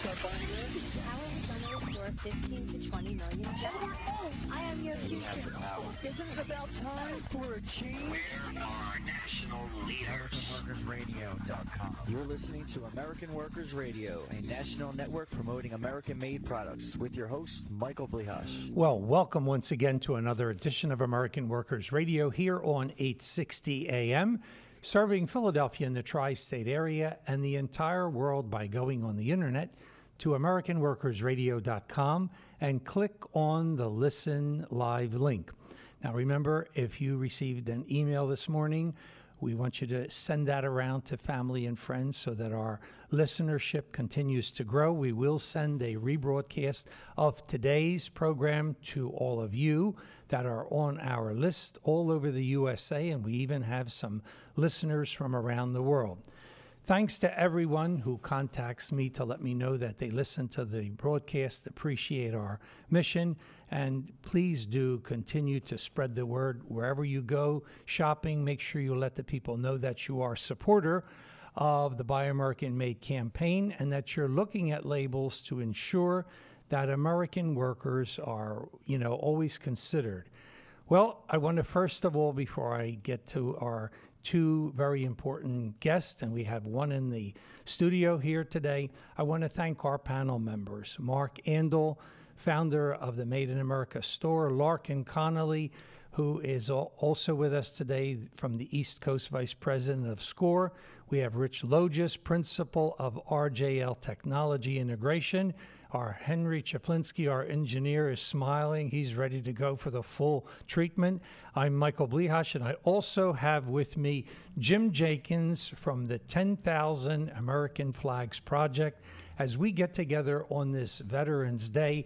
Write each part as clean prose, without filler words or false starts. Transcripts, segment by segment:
Worth 15 to 20 million jobs. I am your future. Isn't it about time for a change? Where are national leaders? AmericanWorkersRadio.com. You're listening to American Workers Radio, a national network promoting American-made products, with your host, Michael Blihash. Well, welcome once again to another edition of American Workers Radio here on 860 AM, serving Philadelphia and the tri-state area and the entire world by going on the internet to AmericanWorkersRadio.com and click on the Listen Live link. Now, remember, if you received an email this morning, we want you to send that around to family and friends so that our listenership continues to grow. We will send a rebroadcast of today's program to all of you that are on our list all over the USA, and we even have some listeners from around the world. Thanks to everyone who contacts me to let me know that they listen to the broadcast, appreciate our mission, and please do continue to spread the word wherever you go shopping. Make sure you let the people know that you are a supporter of the Buy American Made campaign and that you're looking at labels to ensure that American workers are, always considered. Well, I want to first of all, before I get to our two very important guests, and we have one in the studio here today, I want to thank our panel members, Mark Andel, founder of the Made in America store, Larkin Connolly, who is also with us today from the East Coast, Vice President of SCORE. We have Rich Logis, Principal of RJL Technology Integration. Our Henry Chaplinsky, our engineer, is smiling. He's ready to go for the full treatment. I'm Michael Blihash, and I also have with me Jim Jenkins from the 10,000 American Flags Project. As we get together on this Veterans Day,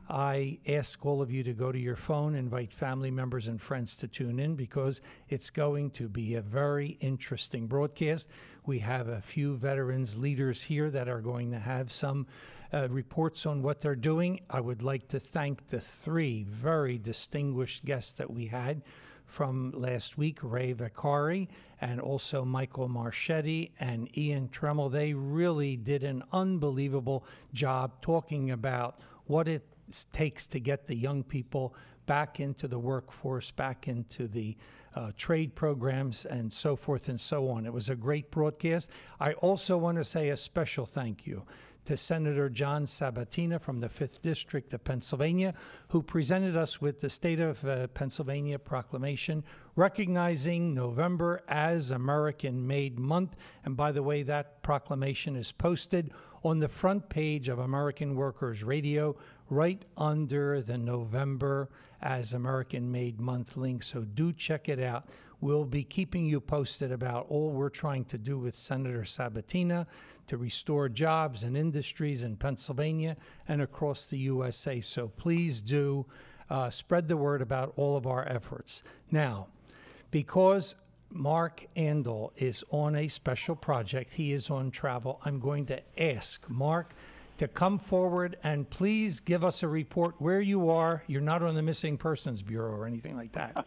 I ask all of you to go to your phone, invite family members and friends to tune in because it's going to be a very interesting broadcast. We have a few veterans leaders here that are going to have some reports on what they're doing. I would like to thank the three very distinguished guests that we had from last week, Ray Vicari and also Michael Marchetti and Ian Tremmel. They really did an unbelievable job talking about what it takes to get the young people back into the workforce, back into the trade programs, and so forth and so on. It was a great broadcast. I also want to say a special thank you to Senator John Sabatina from the 5th District of Pennsylvania, who presented us with the State of Pennsylvania proclamation recognizing November as American Made Month. And by the way, that proclamation is posted on the front page of American Workers Radio, right under the November as American Made Month link. So do check it out. We'll be keeping you posted about all we're trying to do with Senator Sabatina to restore jobs and industries in Pennsylvania and across the USA. So please do spread the word about all of our efforts. Now, because Mark Andel is on a special project, he is on travel, I'm going to ask Mark to come forward and please give us a report where you are. You're not on the Missing Persons Bureau or anything like that.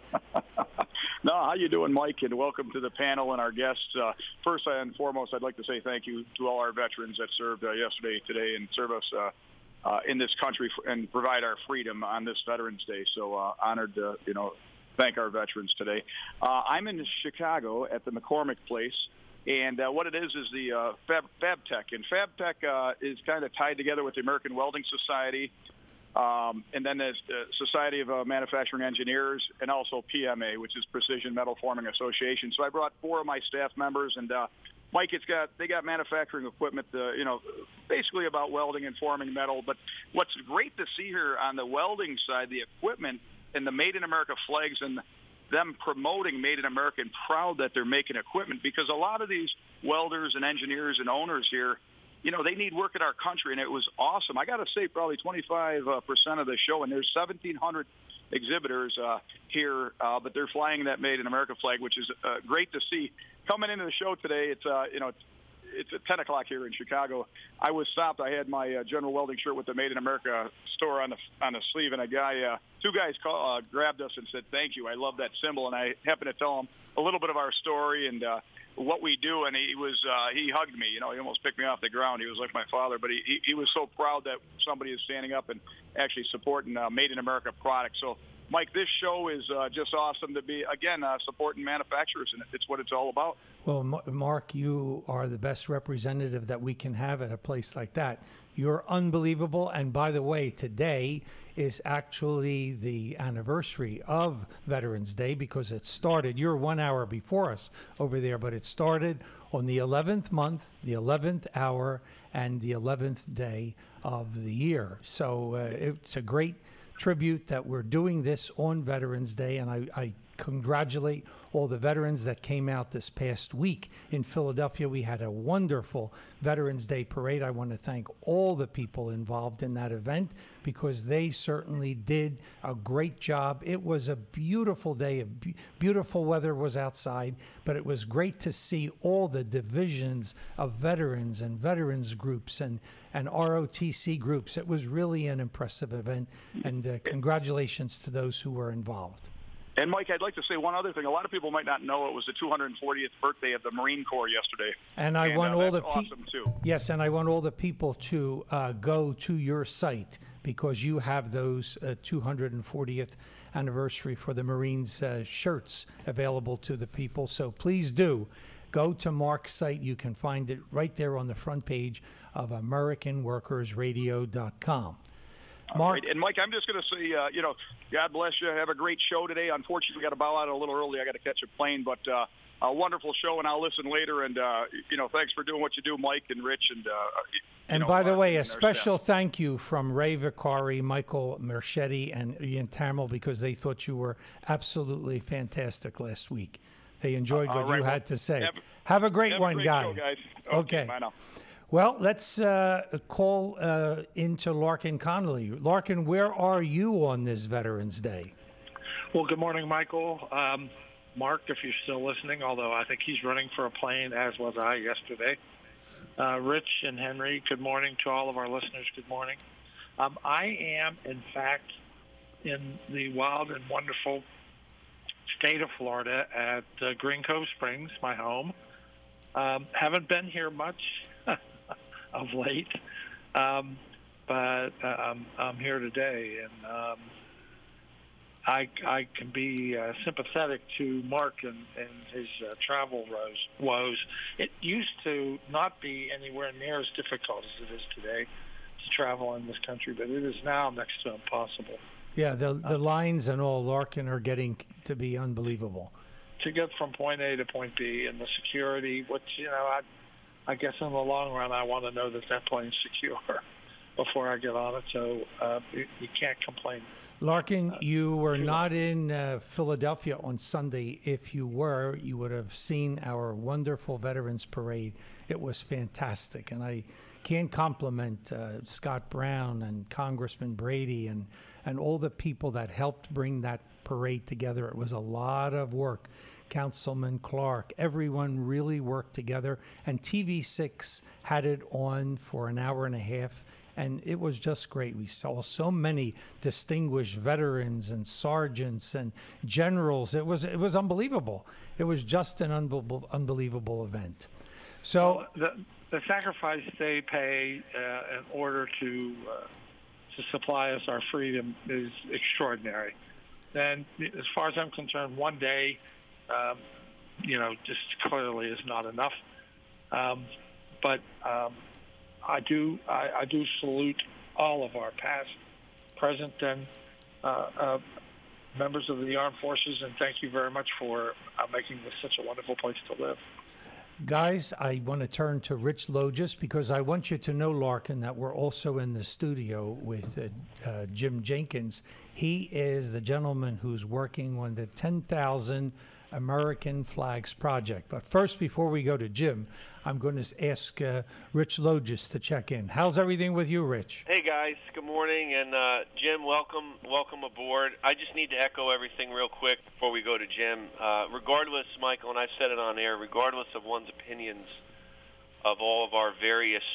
No, how you doing, Mike? And welcome to the panel and our guests. First and foremost, I'd like to say thank you to all our veterans that served yesterday, today, and serve us in this country and provide our freedom on this Veterans Day. So honored to, thank our veterans today. I'm in Chicago at the McCormick Place. And what it is the FabTech. And FabTech is kind of tied together with the American Welding Society, and then there's the Society of Manufacturing Engineers, and also PMA, which is Precision Metal Forming Association. So I brought 4 of my staff members, and Mike, they got manufacturing equipment, basically about welding and forming metal. But what's great to see here on the welding side, the equipment and the Made in America flags and them promoting Made in America and proud that they're making equipment, because a lot of these welders and engineers and owners here, they need work in our country, and it was awesome. I got to say probably 25% of the show, and there's 1,700 exhibitors here, but they're flying that Made in America flag, which is great to see. Coming into the show today, it's it's at 10 o'clock here in Chicago. I was stopped. I had my General Welding shirt with the Made in America store on the sleeve, and two guys grabbed us and said, "Thank you. I love that symbol." And I happened to tell them a little bit of our story and what we do, and he hugged me. He almost picked me off the ground. He was like my father, but he was so proud that somebody is standing up and actually supporting Made in America products. So, Mike, this show is just awesome to be, again, supporting manufacturers, and it's what it's all about. Well, Mark, you are the best representative that we can have at a place like that. You're unbelievable. And by the way, today is actually the anniversary of Veterans Day because it started, you're 1 hour before us over there, but it started on the 11th month, the 11th hour, and the 11th day of the year. So it's a great tribute that we're doing this on Veterans Day, and I congratulate all the veterans that came out this past week in Philadelphia. We had a wonderful Veterans Day parade. I want to thank all the people involved in that event because they certainly did a great job. It was a beautiful day. Beautiful weather was outside, but it was great to see all the divisions of veterans and veterans groups and ROTC groups. It was really an impressive event, and congratulations to those who were involved. And, Mike, I'd like to say one other thing. A lot of people might not know it was the 240th birthday of the Marine Corps yesterday. And I want all the awesome too. Yes, and I want all the people to go to your site because you have those 240th anniversary for the Marines shirts available to the people. So please do go to Mark's site. You can find it right there on the front page of AmericanWorkersRadio.com. Mark. Right. And, Mike, I'm just going to say, God bless you. Have a great show today. Unfortunately, we got to bow out a little early. I got to catch a plane, but a wonderful show, and I'll listen later. And, thanks for doing what you do, Mike and Rich. And by the way, a special thank you from Ray Vicari, Michael Merchetti, and Ian Tamil because they thought you were absolutely fantastic last week. They enjoyed what you had to say. Have a great one, guys. Show, guys. Okay. Bye now. Well, let's call into Larkin Connolly. Larkin, where are you on this Veterans Day? Well, good morning, Michael. Mark, if you're still listening, although I think he's running for a plane, as was I yesterday. Rich and Henry, good morning to all of our listeners. Good morning. I am, in fact, in the wild and wonderful state of Florida at Green Cove Springs, my home. Haven't been here much of late, but I'm here today, and I can be sympathetic to Mark and his travel woes. It used to not be anywhere near as difficult as it is today to travel in this country, but it is now next to impossible. Yeah, the lines and all, Larkin, are getting to be unbelievable. To get from point A to point B, and the security, which, I guess in the long run, I want to know that plane's secure before I get on it, so you can't complain. Larkin, you were not in Philadelphia on Sunday. If you were, you would have seen our wonderful Veterans Parade. It was fantastic, and I can't compliment Scott Brown and Congressman Brady and all the people that helped bring that parade together. It was a lot of work. Councilman Clark, everyone really worked together, and TV6 had it on for an hour and a half, and it was just great. We saw so many distinguished veterans and sergeants and generals. It was unbelievable. It was just an unbelievable event. So the sacrifice they pay in order to supply us our freedom is extraordinary. And as far as I'm concerned, one day, just clearly is not enough. But I do salute all of our past, present, and members of the armed forces, and thank you very much for making this such a wonderful place to live. Guys, I want to turn to Rich Logis because I want you to know, Larkin, that we're also in the studio with Jim Jenkins. He is the gentleman who's working on the 10,000 American Flags Project. But first, before we go to Jim, I'm going to ask Rich Logis to check in. How's everything with you, Rich? Hey, guys. Good morning. And Jim, welcome aboard. I just need to echo everything real quick before we go to Jim. Regardless, Michael, and I've said it on air, regardless of one's opinions of all of our various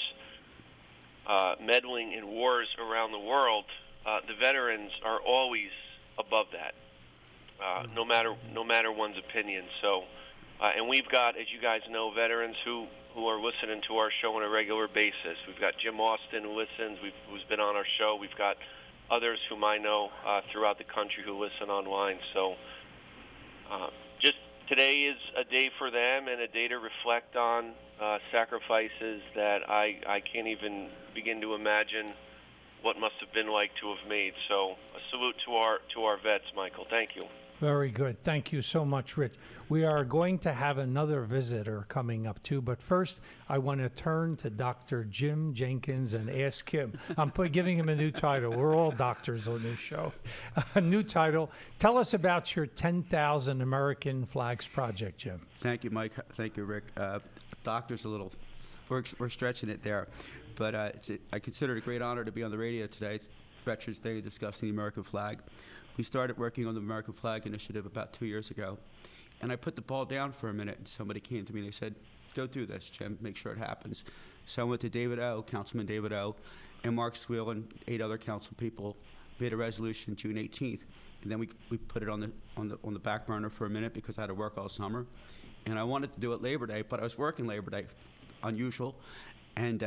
meddling in wars around the world, the veterans are always above that, no matter one's opinion. So, and we've got, as you guys know, veterans who are listening to our show on a regular basis. We've got Jim Austin who listens, who's been on our show. We've got others whom I know throughout the country who listen online. So just today is a day for them and a day to reflect on sacrifices that I can't even begin to imagine what must have been like to have made. So a salute to our vets, Michael. Thank you. Very good. Thank you so much, Rich. We are going to have another visitor coming up, too. But first, I want to turn to Dr. Jim Jenkins and ask him. I'm giving him a new title. We're all doctors on this show. A new title. Tell us about your 10,000 American Flags project, Jim. Thank you, Mike. Thank you, Rick. Doctor's a little, we're stretching it there. But I consider it a great honor to be on the radio today. It's Veterans Day discussing the American flag. We started working on the American Flag Initiative about 2 years ago, and I put the ball down for a minute, and somebody came to me and they said, go do this, Jim, make sure it happens. So I went to David O., Councilman David O., and Mark Sweel and 8 other council people made a resolution June 18th, and then we put it on the back burner for a minute because I had to work all summer, and I wanted to do it Labor Day, but I was working Labor Day, unusual, and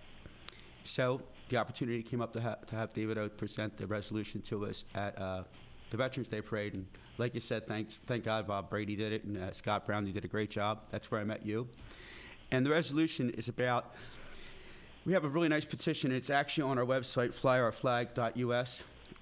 so the opportunity came up to have David O. present the resolution to us at the Veterans Day Parade. And like you said, thank God Bob Brady did it, and Scott Brown, you did a great job. That's where I met you. And the resolution is about, we have a really nice petition. It's actually on our website, flyourflag.us.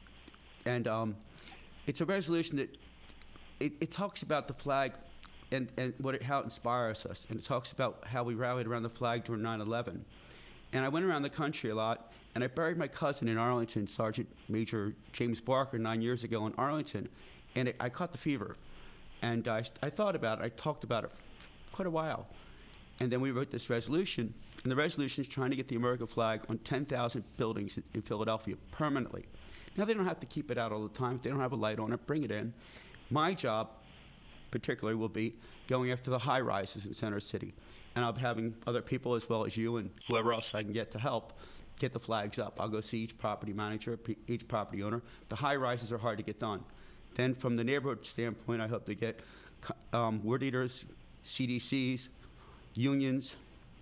And it's a resolution that it talks about the flag and how it inspires us. And it talks about how we rallied around the flag during 9/11. And I went around the country a lot, and I buried my cousin in Arlington, Sergeant Major James Barker, 9 years ago in Arlington, and I caught the fever. And I thought about it. I talked about it for quite a while. And then we wrote this resolution, and the resolution is trying to get the American flag on 10,000 buildings in Philadelphia permanently. Now, they don't have to keep it out all the time. If they don't have a light on it, bring it in. My job, particularly, will be going after the high-rises in Center City. And I'll be having other people as well as you and whoever else I can get to help get the flags up. I'll go see each property manager, each property owner. The high-rises are hard to get done. Then from the neighborhood standpoint, I hope to get ward leaders, CDCs, unions,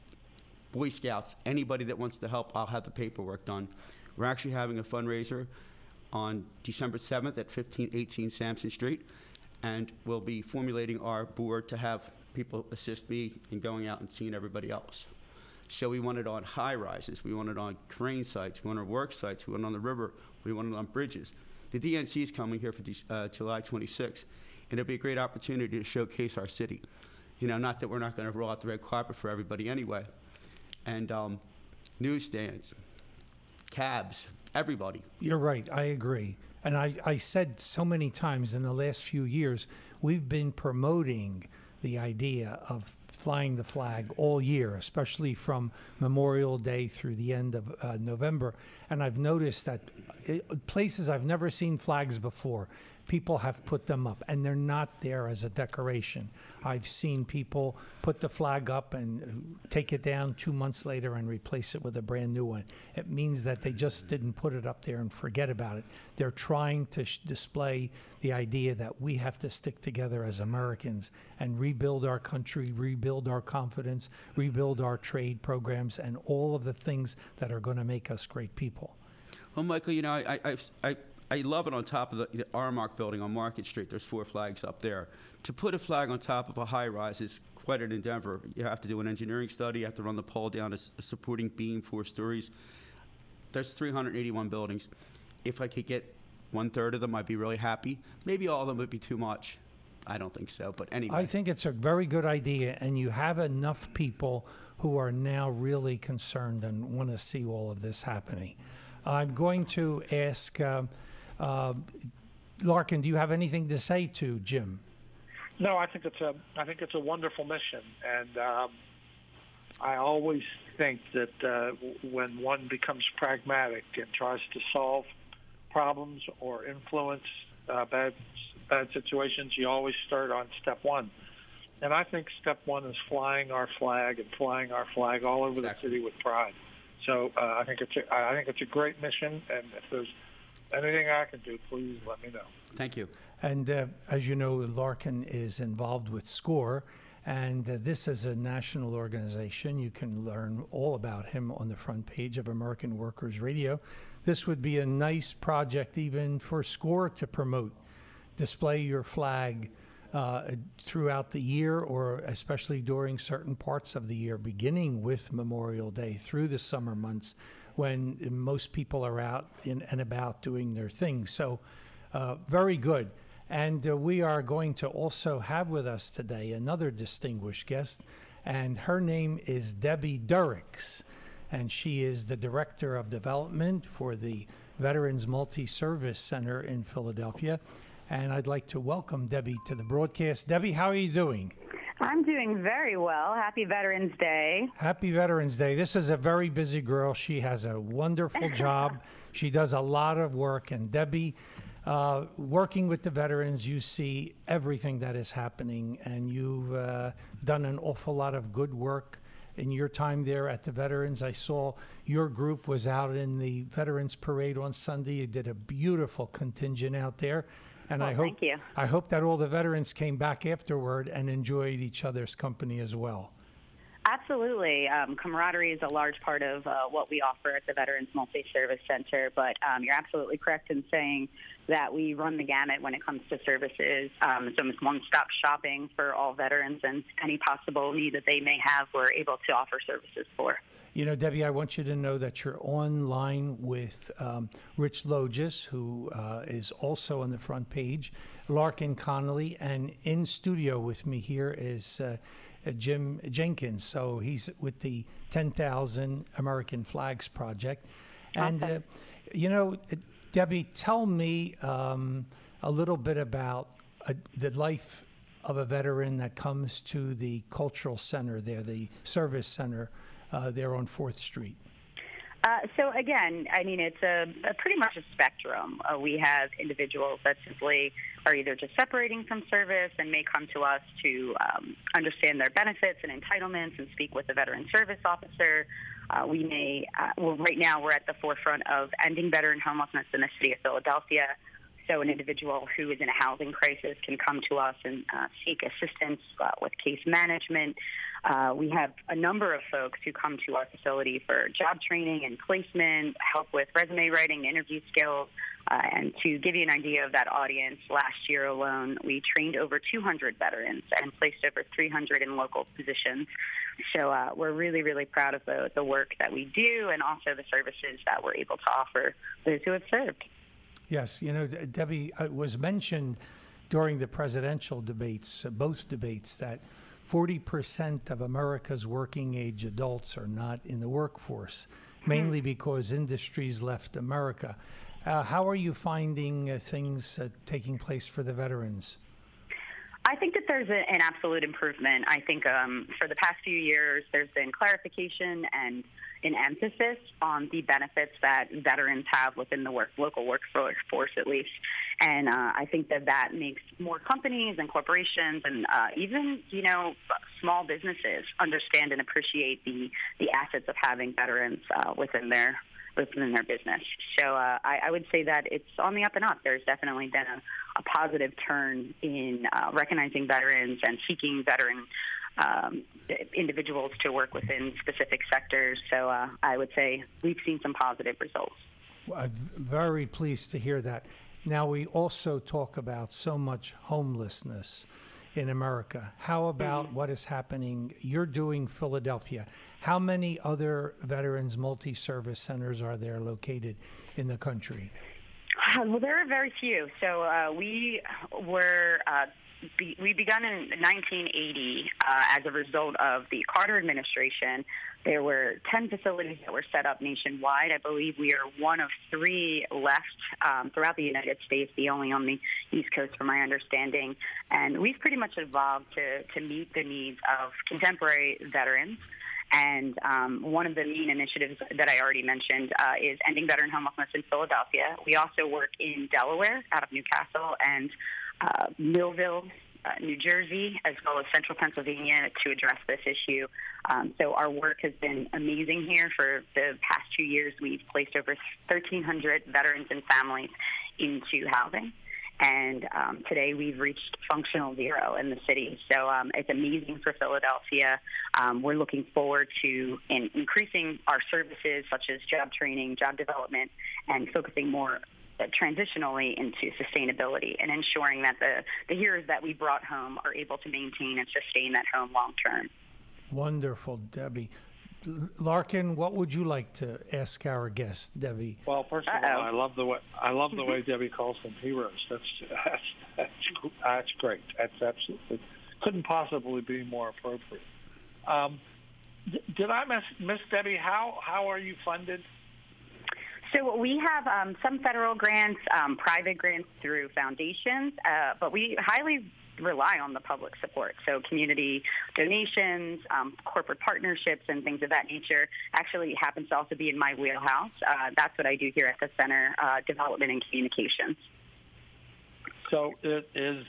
Boy Scouts, anybody that wants to help, I'll have the paperwork done. We're actually having a fundraiser on December 7th at 1518 Sampson Street, and we'll be formulating our board to have people assist me in going out and seeing everybody else. So we want it on high rises, we want it on crane sites, we want it on work sites, we want it on the river, we want it on bridges. The DNC is coming here for July 26th, and it'll be a great opportunity to showcase our city. You know, not that we're not going to roll out the red carpet for everybody anyway. And newsstands, cabs, everybody. You're right, I agree. And I said so many times in the last few years, we've been promoting the idea of flying the flag all year, especially from Memorial Day through the end of November. And I've noticed that places I've never seen flags before, people have put them up, and they're not there as a decoration. I've seen people put the flag up and take it down 2 months later and replace it with a brand new one. It means that they just didn't put it up there and forget about it. They're trying to display the idea that we have to stick together as Americans and rebuild our country, rebuild our confidence, rebuild our trade programs, and all of the things that are going to make us great people. Well, Michael, you know, I love it on top of the Aramark building on Market Street. There's 4 flags up there. To put a flag on top of a high-rise is quite an endeavor. You have to do an engineering study. You have to run the pole down a supporting beam 4 stories. There's 381 buildings. If I could get 1/3 of them, I'd be really happy. Maybe all of them would be too much. I don't think so, but anyway. I think it's a very good idea, and you have enough people who are now really concerned and want to see all of this happening. I'm going to ask Larkin, do you have anything to say to Jim? No, I think it's a wonderful mission, and I always think that when one becomes pragmatic and tries to solve problems or influence bad situations, you always start on step 1. And I think step one is flying our flag all over the city with pride. So I think it's a great mission, and if there's anything I can do, please let me know. Thank you. And as you know, Larkin is involved with SCORE, and this is a national organization. You can learn all about him on the front page of American Workers Radio. This would be a nice project even for SCORE to promote. Display your flag throughout the year, or especially during certain parts of the year, beginning with Memorial Day through the summer months when most people are out and about doing their things. So very good. And we are going to also have with us today another distinguished guest, and her name is Debbie Durrix, and she is the Director of Development for the Veterans Multi-Service Center in Philadelphia. And I'd like to welcome Debbie to the broadcast. Debbie, how are you doing? I'm doing very well. Happy Veterans Day. Happy Veterans Day. This is a very busy girl. She has a wonderful job. She does a lot of work. And Debbie, working with the veterans, you see everything that is happening. And you've done an awful lot of good work in your time there at the Veterans. I saw your group was out in the Veterans Parade on Sunday. You did a beautiful contingent out there. And I hope that all the veterans came back afterward and enjoyed each other's company as well. Absolutely. Camaraderie is a large part of what we offer at the Veterans Multi-Service Center, but you're absolutely correct in saying that we run the gamut when it comes to services. It's almost one-stop shopping for all veterans, and any possible need that they may have, we're able to offer services for. You know, Debbie, I want you to know that you're online with Rich Logis, who is also on the front page, Larkin Connolly, and in studio with me here is Jim Jenkins. So he's with the 10,000 American Flags Project. And, you know, Debbie, tell me a little bit about the life of a veteran that comes to the cultural center there, the service center there on 4th Street. So again, I mean, it's a pretty much a spectrum. We have individuals that simply are either just separating from service and may come to us to understand their benefits and entitlements and speak with the veteran service officer. We may, well, right now we're at the forefront of ending veteran homelessness in the city of Philadelphia. So an individual who is in a housing crisis can come to us and seek assistance with case management. We have a number of folks who come to our facility for job training and placement, help with resume writing, interview skills. And to give you an idea of that audience, last year alone, we trained over 200 veterans and placed over 300 in local positions. So we're really, really proud of the work that we do and also the services that we're able to offer those who have served. Yes, you know, Debbie, it was mentioned during the presidential debates, both debates, that 40% of America's working age adults are not in the workforce, mainly because industries left America. How are you finding things taking place for the veterans? I think that there's an absolute improvement. I think for the past few years, there's been clarification and an emphasis on the benefits that veterans have within the local workforce, at least. And I think that makes more companies and corporations and even, you know, small businesses understand and appreciate the assets of having veterans within their business. So I would say that it's on the up and up. There's definitely been a positive turn in recognizing veterans and seeking veteran individuals to work within specific sectors. So I would say we've seen some positive results. Well, I'm very pleased to hear that. Now, we also talk about so much homelessness in America. How about what is happening? You're doing Philadelphia. How many other veterans multi-service centers are there located in the country? Well, there are very few. So we begun in 1980 as a result of the Carter administration. There were 10 facilities that were set up nationwide. I believe we are one of 3 left throughout the United States, the only on the East Coast from my understanding. And we've pretty much evolved to meet the needs of contemporary veterans. And one of the main initiatives that I already mentioned is ending veteran homelessness in Philadelphia. We also work in Delaware, out of Newcastle, and Millville, New Jersey as well as central Pennsylvania to address this issue. So our work has been amazing here. For the past 2 years, we've placed over 1,300 veterans and families into housing. And today we've reached functional zero in the city. So it's amazing for Philadelphia. We're looking forward to increasing our services such as job training, job development, and focusing more transitionally into sustainability and ensuring that the heroes that we brought home are able to maintain and sustain that home long term. Wonderful, Debbie. Larkin, what would you like to ask our guest, Debbie? Well, first of all, I love the way Debbie calls them heroes. That's great. That's absolutely couldn't possibly be more appropriate. Did I miss Debbie? How are you funded? So we have some federal grants, private grants through foundations, but we highly rely on the public support. So community donations, corporate partnerships, and things of that nature actually happens to also be in my wheelhouse. That's what I do here at the center, development and communications. So is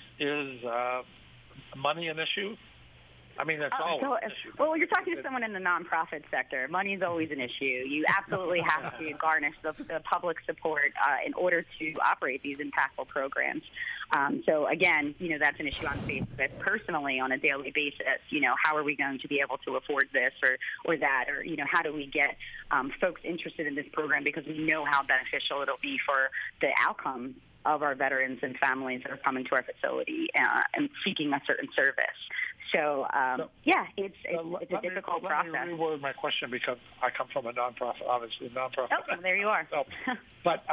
money an issue? I mean, that's always an issue. Well, you're talking to someone in the nonprofit sector. Money is always an issue. You absolutely have to garnish the public support in order to operate these impactful programs. So, again, that's an issue I'm faced with personally on a daily basis. How are we going to be able to afford this or that? Or, how do we get folks interested in this program because we know how beneficial it'll be for the outcome of our veterans and families that are coming to our facility and seeking a certain service. So, it's a difficult process. Let me reword my question because I come from a nonprofit, obviously. Oh, there you are. So, but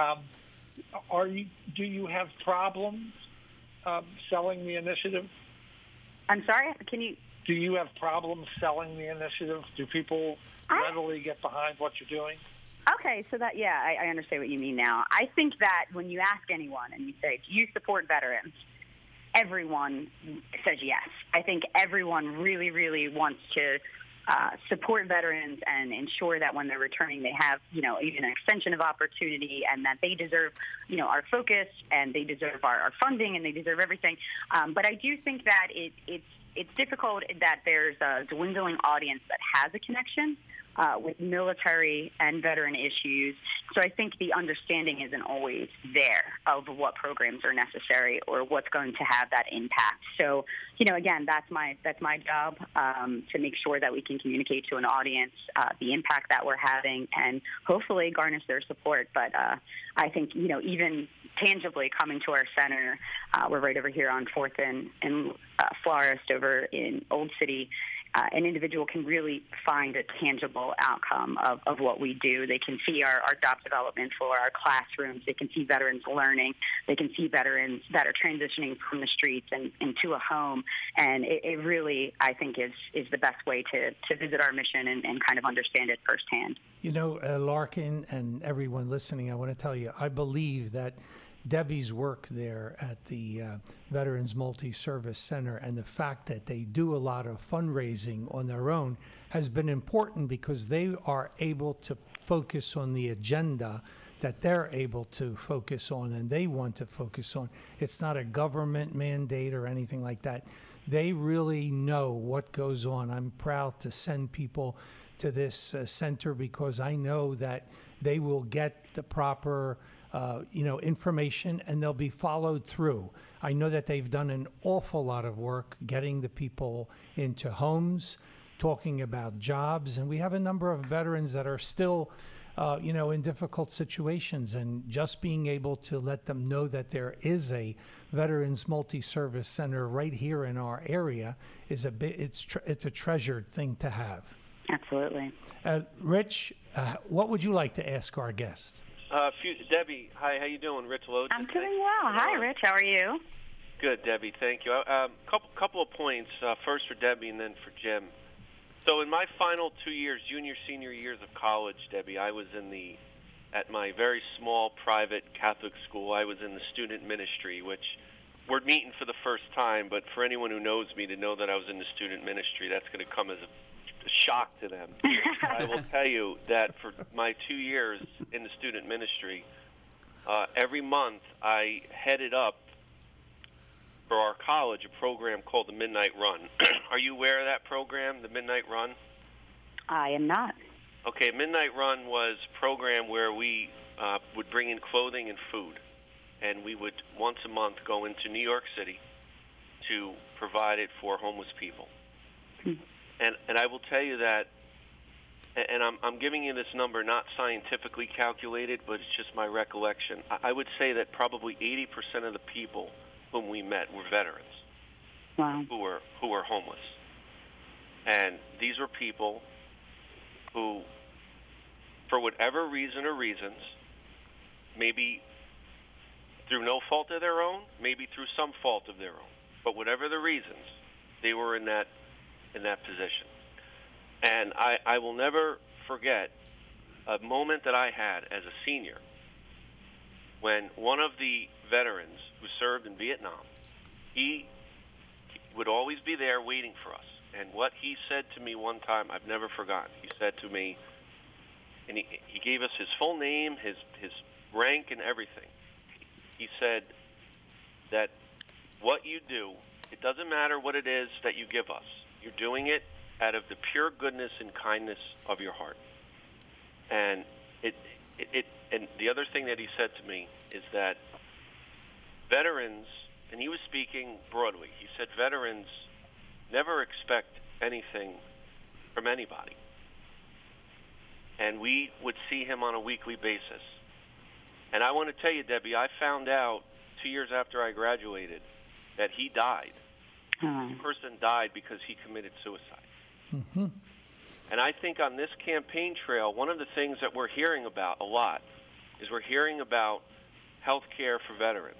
do you have problems selling the initiative? I'm sorry? Do you have problems selling the initiative? Do people readily get behind what you're doing? Okay, so I understand what you mean now. I think that when you ask anyone and you say, do you support veterans? Everyone says yes. I think everyone really, really wants to support veterans and ensure that when they're returning they have, even an extension of opportunity and that they deserve, our focus and they deserve our funding and they deserve everything. But I do think that it's difficult that there's a dwindling audience that has a connection with military and veteran issues. So I think the understanding isn't always there of what programs are necessary or what's going to have that impact. So, again, that's my job to make sure that we can communicate to an audience the impact that we're having and hopefully garnish their support. But I think, even tangibly coming to our center, we're right over here on 4th and Florist over in Old City. An individual can really find a tangible outcome of what we do. They can see our job development for our classrooms. They can see veterans learning. They can see veterans that are transitioning from the streets and into a home. And it really, I think, is the best way to visit our mission and kind of understand it firsthand. Larkin and everyone listening, I want to tell you, I believe that Debbie's work there at the Veterans Multi-Service Center and the fact that they do a lot of fundraising on their own has been important because they are able to focus on the agenda that they're able to focus on and they want to focus on. It's not a government mandate or anything like that. They really know what goes on. I'm proud to send people to this center because I know that they will get the proper information and they'll be followed through. I know that they've done an awful lot of work getting the people into homes, talking about jobs, and we have a number of veterans that are still, in difficult situations, and just being able to let them know that there is a Veterans Multi-Service Center right here in our area is it's a treasured thing to have. Absolutely. Rich, what would you like to ask our guest? Debbie, hi, how you doing? Rich Lodes. I'm doing well. Hi, Rich. How are you? Good, Debbie. Thank you. Couple of points. First for Debbie and then for Jim. So in my final 2 years, junior, senior years of college, Debbie, I was at my very small private Catholic school, I was in the student ministry, which we're meeting for the first time, but for anyone who knows me to know that I was in the student ministry, that's going to come as a shock to them. I will tell you that for my 2 years in the student ministry, every month I headed up for our college a program called the Midnight Run. Are you aware of that program, the Midnight Run? I am not. Okay, Midnight Run was a program where we would bring in clothing and food, and we would once a month go into New York City to provide it for homeless people. And I will tell you that, and I'm giving you this number not scientifically calculated, but it's just my recollection. I would say that probably 80% of the people whom we met were veterans. Wow. who were homeless. And these were people who, for whatever reason or reasons, maybe through no fault of their own, maybe through some fault of their own, but whatever the reasons, they were in that position. And I will never forget a moment that I had as a senior when one of the veterans who served in Vietnam, he would always be there waiting for us. And what he said to me one time, I've never forgotten. He said to me, and he gave us his full name, his rank, and everything. He said that what you do, it doesn't matter what it is that you give us. You're doing it out of the pure goodness and kindness of your heart. And and the other thing that he said to me is that veterans, and he was speaking broadly, he said veterans never expect anything from anybody. And we would see him on a weekly basis. And I want to tell you, Debbie, I found out 2 years after I graduated that he died. The person died because he committed suicide. Mm-hmm. And I think on this campaign trail, one of the things that we're hearing about a lot is we're hearing about health care for veterans.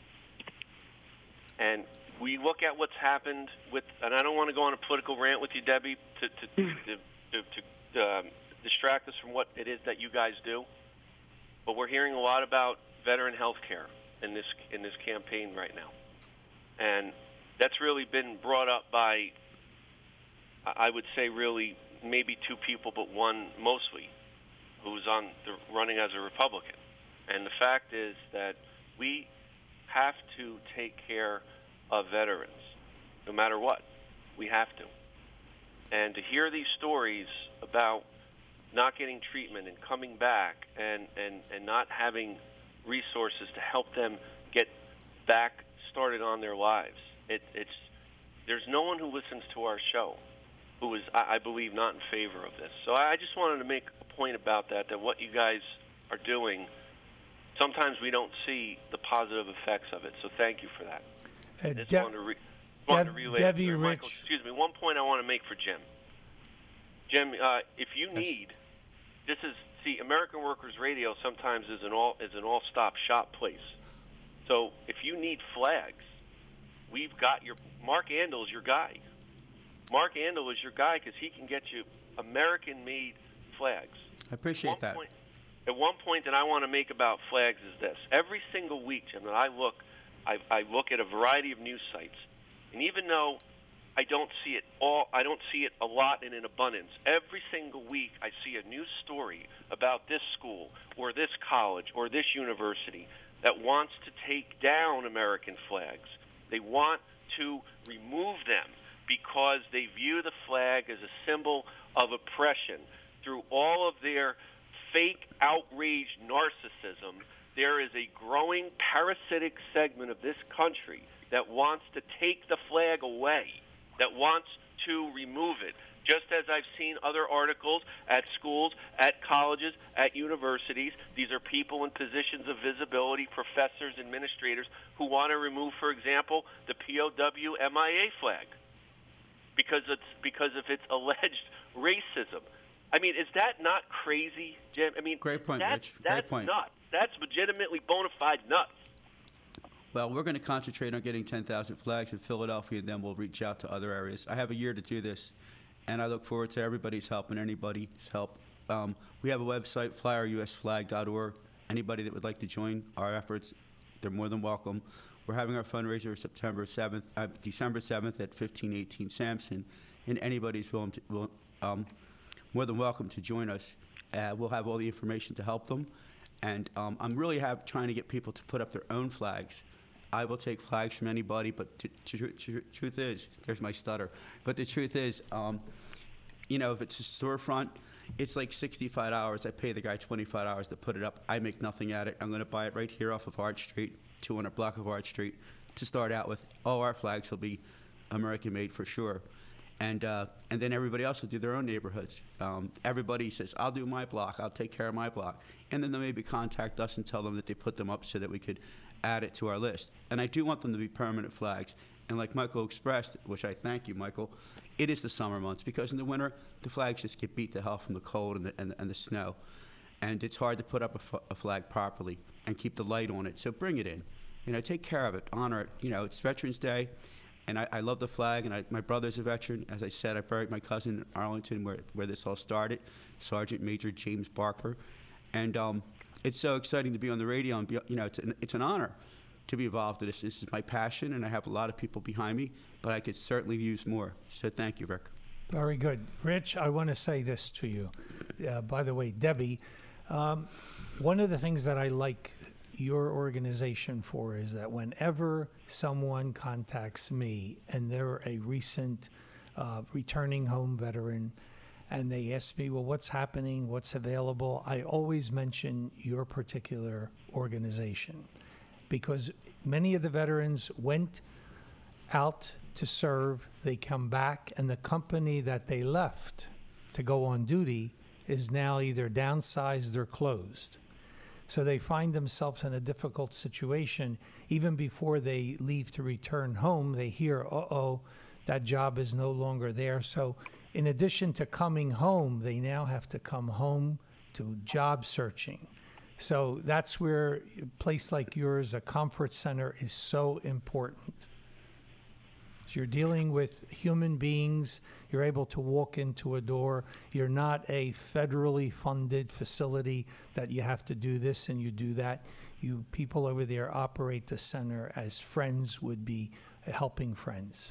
And we look at what's happened with, and I don't want to go on a political rant with you, Debbie, to distract us from what it is that you guys do. But we're hearing a lot about veteran health care in this campaign right now. And that's really been brought up by, I would say, really maybe two people, but one mostly, who's running as a Republican. And the fact is that we have to take care of veterans, no matter what. We have to. And to hear these stories about not getting treatment and coming back and not having resources to help them get back started on their lives, there's no one who listens to our show who is, I believe, not in favor of this. So I just wanted to make a point about that what you guys are doing, sometimes we don't see the positive effects of it. So thank you for that. I just wanted to relay Debbie, Rich. Rich. Michael, excuse me, one point I want to make for Jim. Jim, if you need, American Workers Radio sometimes is an all-stop shop place. So if you need flags, we've got Mark Andel is your guy. Mark Andel is your guy because he can get you American-made flags. I appreciate that. At one point that I want to make about flags is this. Every single week, Jim, that I look at a variety of news sites, and even though I don't see it a lot and in abundance, every single week I see a new story about this school or this college or this university that wants to take down American flags. They want to remove them because they view the flag as a symbol of oppression. Through all of their fake, outraged narcissism, there is a growing parasitic segment of this country that wants to take the flag away, that wants to remove it. Just as I've seen other articles at schools, at colleges, at universities, these are people in positions of visibility, professors, administrators, who want to remove, for example, the POW MIA flag because of its alleged racism. I mean, is that not crazy, Jim? I mean, great point, Rich. That's nuts. That's legitimately bona fide nuts. Well, we're going to concentrate on getting 10,000 flags in Philadelphia, and then we'll reach out to other areas. I have a year to do this, and I look forward to everybody's help and anybody's help. We have a website, flyerusflag.org. Anybody that would like to join our efforts, they're more than welcome. We're having our fundraiser December 7th at 1518 Sampson, and anybody's more than welcome to join us. We'll have all the information to help them, and I'm really trying to get people to put up their own flags. I will take flags from anybody, but truth is, there's my stutter. But the truth is, you know, if it's a storefront, it's like $65. I pay the guy $25 to put it up. I make nothing at it. I'm going to buy it right here off of Arch Street, 200 block of Arch Street, to start out with. All our flags will be American made for sure. And then everybody else will do their own neighborhoods. Everybody says, I'll do my block, I'll take care of my block. And then they'll maybe contact us and tell them that they put them up so that we could add it to our list. And I do want them to be permanent flags. And like Michael expressed, which I thank you, Michael, it is the summer months, because in the winter, the flags just get beat to hell from the cold and the snow. And it's hard to put up a flag properly and keep the light on it. So bring it in. You know, take care of it, honor it. You know, it's Veterans Day. And I love the flag, and my brother's a veteran. As I said, I buried my cousin in Arlington, where this all started, Sergeant Major James Barker. And it's so exciting to be on the radio, and you know, it's an honor to be involved in this. This is my passion, and I have a lot of people behind me, but I could certainly use more. So thank you, Rick. Very good. Rich, I want to say this to you. By the way, Debbie, one of the things that I like your organization for is that whenever someone contacts me and they're a recent returning home veteran and they ask me, well, what's happening, what's available, I always mention your particular organization, because many of the veterans went out to serve, they come back, and the company that they left to go on duty is now either downsized or closed. So they find themselves in a difficult situation. Even before they leave to return home, they hear, uh-oh, that job is no longer there. So in addition to coming home, they now have to come home to job searching. So that's where a place like yours, a comfort center, is so important. So you're dealing with human beings. You're able to walk into a door. You're not a federally funded facility that you have to do this and you do that. You people over there operate the center as friends would be helping friends.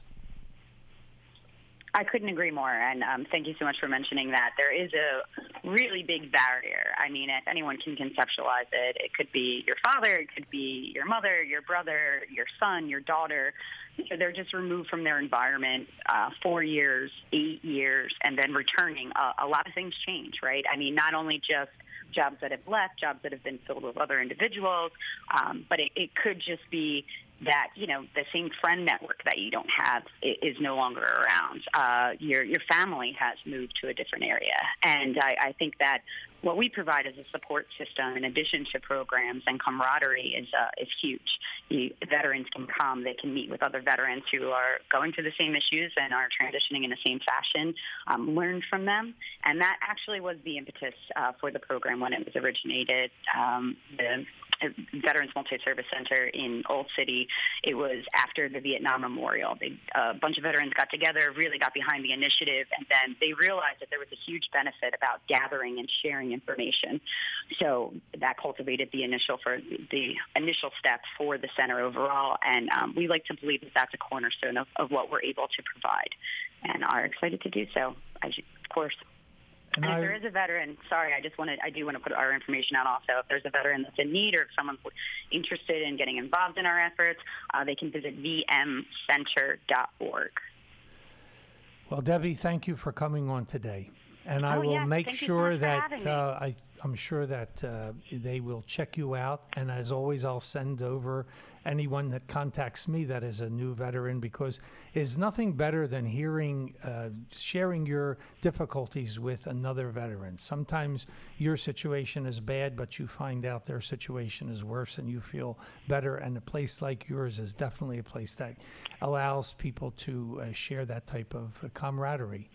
I couldn't agree more, and thank you so much for mentioning that. There is a really big barrier. I mean, if anyone can conceptualize it, it could be your father, it could be your mother, your brother, your son, your daughter. They're just removed from their environment 4 years, 8 years, and then returning. A lot of things change, right? I mean, not only just jobs that have left, jobs that have been filled with other individuals, but it could just be that, you know, the same friend network that you don't have is no longer around. Your family has moved to a different area. And I think that what we provide as a support system, in addition to programs and camaraderie, is huge. Veterans can come. They can meet with other veterans who are going through the same issues and are transitioning in the same fashion, learn from them. And that actually was the impetus for the program when it was originated. The Veterans Multi-Service Center in Old City, it was after the Vietnam Memorial. A bunch of veterans got together, really got behind the initiative, and then they realized that there was a huge benefit about gathering and sharing information. So that cultivated the initial step for the center overall, and we like to believe that that's a cornerstone of what we're able to provide, and are excited to do so, of course. And if there is a veteran, I do want to put our information out also. If there's a veteran that's in need, or if someone's interested in getting involved in our efforts, they can visit vmcenter.org. Well, Debbie, thank you for coming on today. And I will make sure that I'm sure that they will check you out. And as always, I'll send over anyone that contacts me that is a new veteran, because there's nothing better than sharing your difficulties with another veteran. Sometimes your situation is bad, but you find out their situation is worse and you feel better. And a place like yours is definitely a place that allows people to share that type of camaraderie.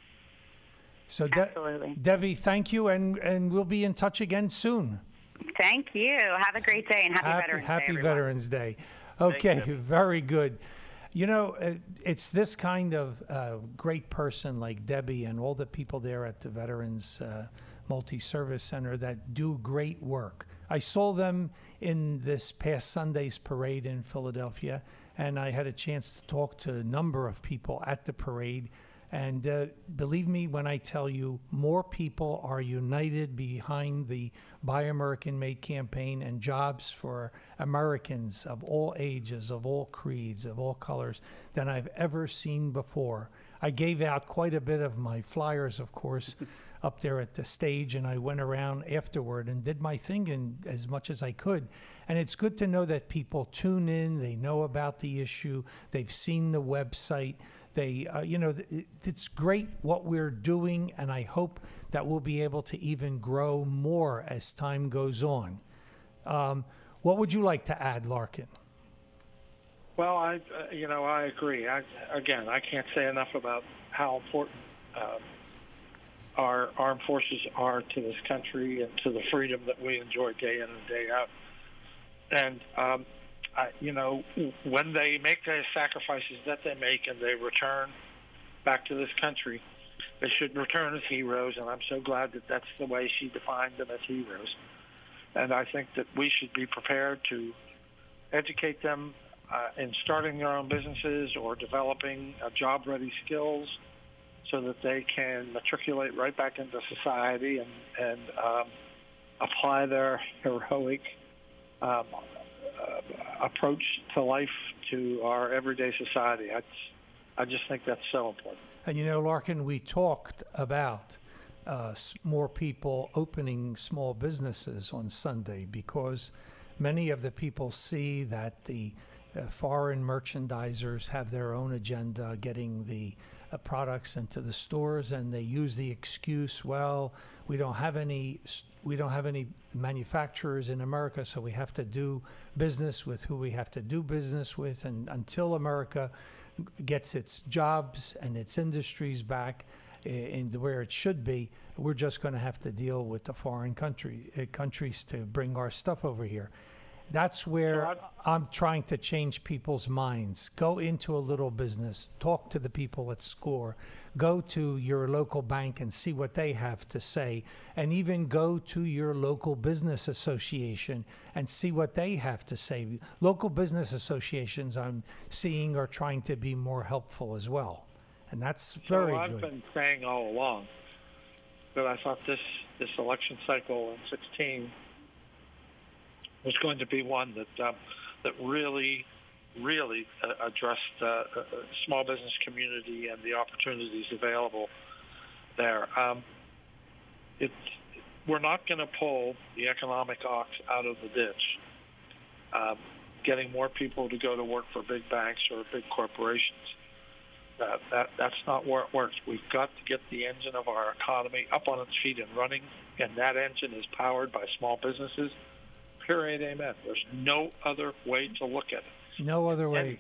So Debbie, thank you, and we'll be in touch again soon. Thank you. Have a great day, and happy Veterans Day. Okay, very good. You know, it's this kind of great person like Debbie and all the people there at the Veterans Multi-Service Center that do great work. I saw them in this past Sunday's parade in Philadelphia, and I had a chance to talk to a number of people at the parade. And believe me when I tell you, more people are united behind the Buy American Made campaign and jobs for Americans of all ages, of all creeds, of all colors than I've ever seen before. I gave out quite a bit of my flyers, of course, up there at the stage, and I went around afterward and did my thing in as much as I could. And it's good to know that people tune in, they know about the issue, they've seen the website. They, it's great what we're doing, and I hope that we'll be able to even grow more as time goes on. What would you like to add, Larkin? Well, I agree. I can't say enough about how important our armed forces are to this country and to the freedom that we enjoy day in and day out. And when they make the sacrifices that they make and they return back to this country, they should return as heroes, and I'm so glad that that's the way she defined them, as heroes. And I think that we should be prepared to educate them in starting their own businesses or developing job-ready skills so that they can matriculate right back into society and apply their heroic approach to life to our everyday society. I just think that's so important. And Larkin, we talked about more people opening small businesses on Sunday because many of the people see that the foreign merchandisers have their own agenda getting the products into the stores, and they use the excuse, well, we don't have any manufacturers in America, so we have to do business with who we have to do business with, and until America gets its jobs and its industries back in where it should be, we're just going to have to deal with the foreign countries to bring our stuff over here. That's where I'm trying to change people's minds. Go into a little business, talk to the people at SCORE, go to your local bank and see what they have to say, and even go to your local business association and see what they have to say. Local business associations I'm seeing are trying to be more helpful as well, and that's very good. I've been saying all along that I thought this election cycle in 2016 was going to be one that really addressed the small business community and the opportunities available there. We're not going to pull the economic ox out of the ditch, getting more people to go to work for big banks or big corporations. That's not where it works. We've got to get the engine of our economy up on its feet and running, and that engine is powered by small businesses. Period. Amen. There's no other way to look at it. No other way.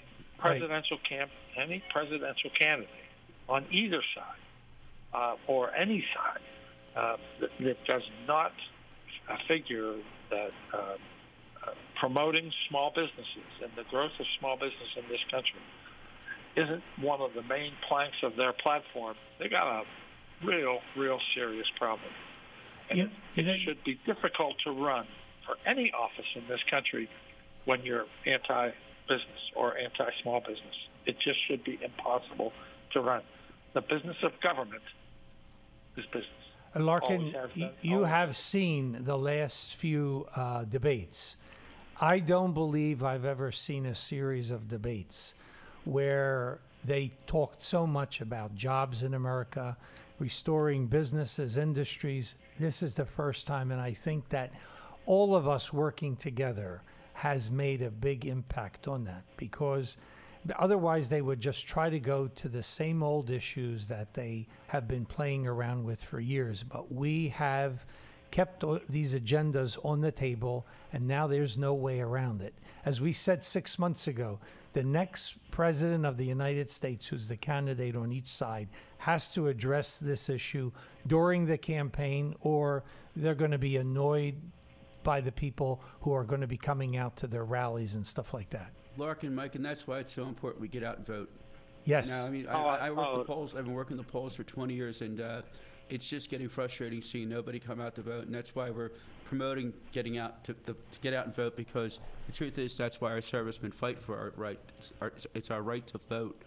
Any presidential candidate on either side or any side that does not figure that promoting small businesses and the growth of small business in this country isn't one of the main planks of their platform, they got a real serious problem. And it should be difficult to run for any office in this country when you're anti-business or anti-small business. It just should be impossible to run. The business of government is business. Larkin, you have seen the last few debates. I don't believe I've ever seen a series of debates where they talked so much about jobs in America, restoring businesses, industries. This is the first time, and I think that all of us working together has made a big impact on that, because otherwise they would just try to go to the same old issues that they have been playing around with for years. But we have kept these agendas on the table, and now there's no way around it. As we said 6 months ago, the next president of the United States, who's the candidate on each side, has to address this issue during the campaign, or they're going to be annoyed by the people who are going to be coming out to their rallies and stuff like that. Larkin, Mike, and that's why it's so important we get out and vote. Yes. Now, I mean, I work the polls. I've been working the polls for 20 years, and it's just getting frustrating seeing nobody come out to vote, and that's why we're promoting getting out to get out and vote, because the truth is that's why our servicemen fight for our right. It's our right to vote,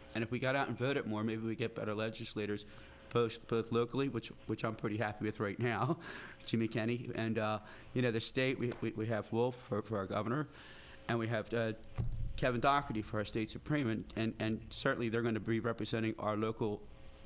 And if we got out and voted more, maybe we get better legislators, both locally, which I'm pretty happy with right now, Jimmy Kenney, and the state. We have Wolf for our governor, and we have Kevin Doherty for our state supreme, and certainly they're going to be representing our local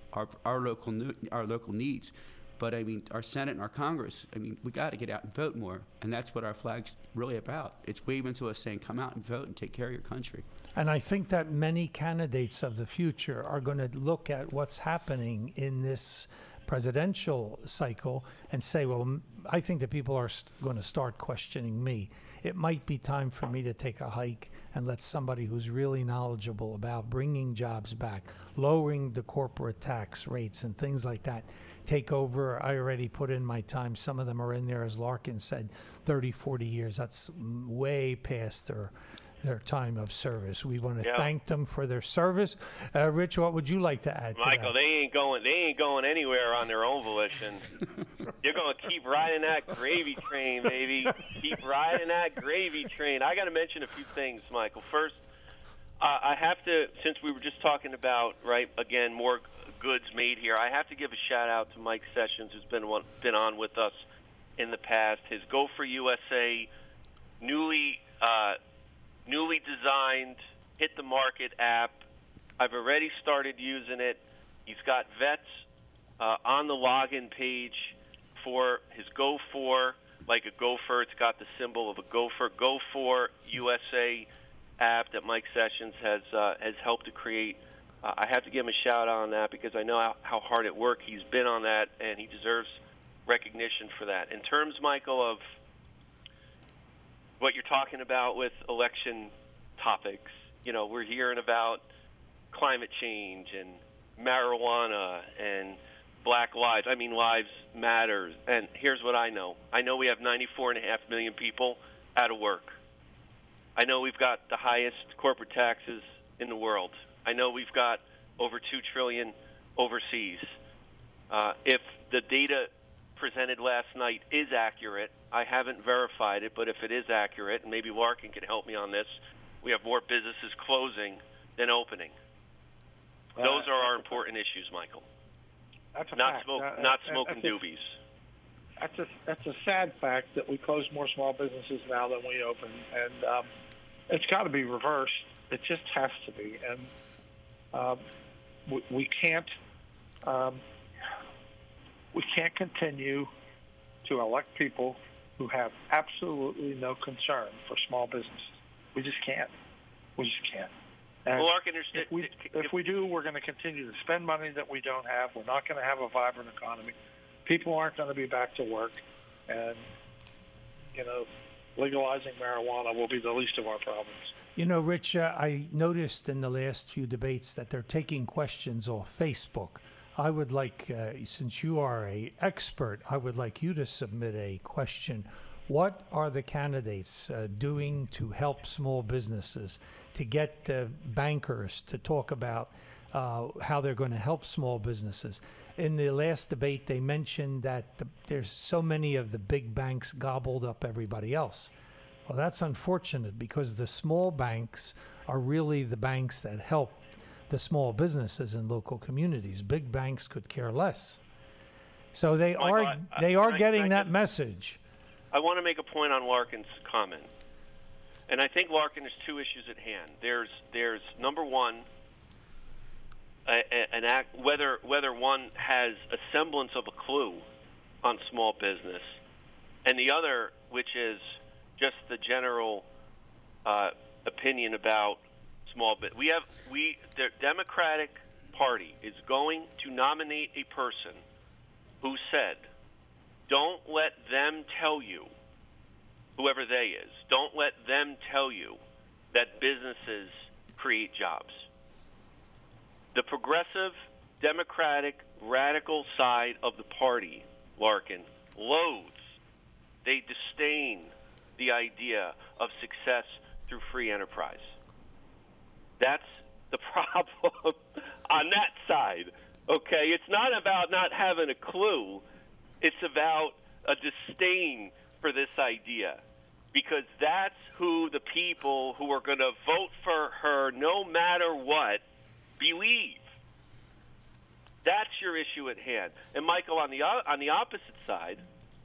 needs. But I mean, our Senate and our Congress, I mean, we got to get out and vote more, and that's what our flag's really about. It's waving to us saying, come out and vote and take care of your country. And I think that many candidates of the future are going to look at what's happening in this presidential cycle and say, well, I think that people are going to start questioning me. It might be time for me to take a hike and let somebody who's really knowledgeable about bringing jobs back, lowering the corporate tax rates and things like that, take over. I already put in my time. Some of them are in there, as Larkin said, 30, 40 years. That's way past their time of service. We want to thank them for their service. Rich, what would you like to add? Michael, to that? they ain't going anywhere on their own volition. They're going to keep riding that gravy train, baby. Keep riding that gravy train. I got to mention a few things, Michael. First, I have to, since we were just talking about, right, again, more goods made here, I have to give a shout out to Mike Sessions, who's been on with us in the past. His Go for USA newly designed Hit the Market app. I've already started using it. He's got vets on the login page for his Go For, like a gopher. It's got the symbol of a gopher. Go For USA app that Mike Sessions has helped to create. I have to give him a shout out on that because I know how hard at work he's been on that, and he deserves recognition for that. In terms, Michael, of what you're talking about with election topics, we're hearing about climate change and marijuana and Black Lives. I mean, lives matter. And here's what I know. I know we have 94.5 million people out of work. I know we've got the highest corporate taxes in the world. I know we've got over $2 trillion overseas. If the data presented last night is accurate, I haven't verified it, but if it is accurate, and maybe Larkin can help me on this, we have more businesses closing than opening. Those are our important issues, Michael. That's a not fact. Not smoking doobies. That's a sad fact that we close more small businesses now than we open, and it's got to be reversed. It just has to be, and we can't continue to elect people who have absolutely no concern for small businesses. We just can't. And well, Larkin, if we do, we're going to continue to spend money that we don't have. We're not going to have a vibrant economy. People aren't going to be back to work, and legalizing marijuana will be the least of our problems. Rich, I noticed in the last few debates that they're taking questions off Facebook. I would like, since you are an expert, I would like you to submit a question. What are the candidates doing to help small businesses, to get bankers to talk about how they're going to help small businesses? In the last debate, they mentioned that there's so many of the big banks gobbled up everybody else. Well, that's unfortunate because the small banks are really the banks that help the small businesses in local communities. Big banks could care less. So they are getting that message. I want to make a point on Larkin's comment. And I think, Larkin, there's two issues at hand. There's number one, an act, whether one has a semblance of a clue on small business, and the other, which is just the general opinion about small business. The Democratic Party is going to nominate a person who said, don't let them tell you, whoever they is, don't let them tell you that businesses create jobs. The progressive, Democratic, radical side of the party, Larkin, loathes, they disdain the idea of success through free enterprise. That's the problem on that side, okay? It's not about not having a clue. It's about a disdain for this idea, because that's who the people who are going to vote for her no matter what, believe. That's your issue at hand. And Michael, on the opposite side,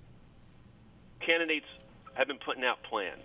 candidates have been putting out plans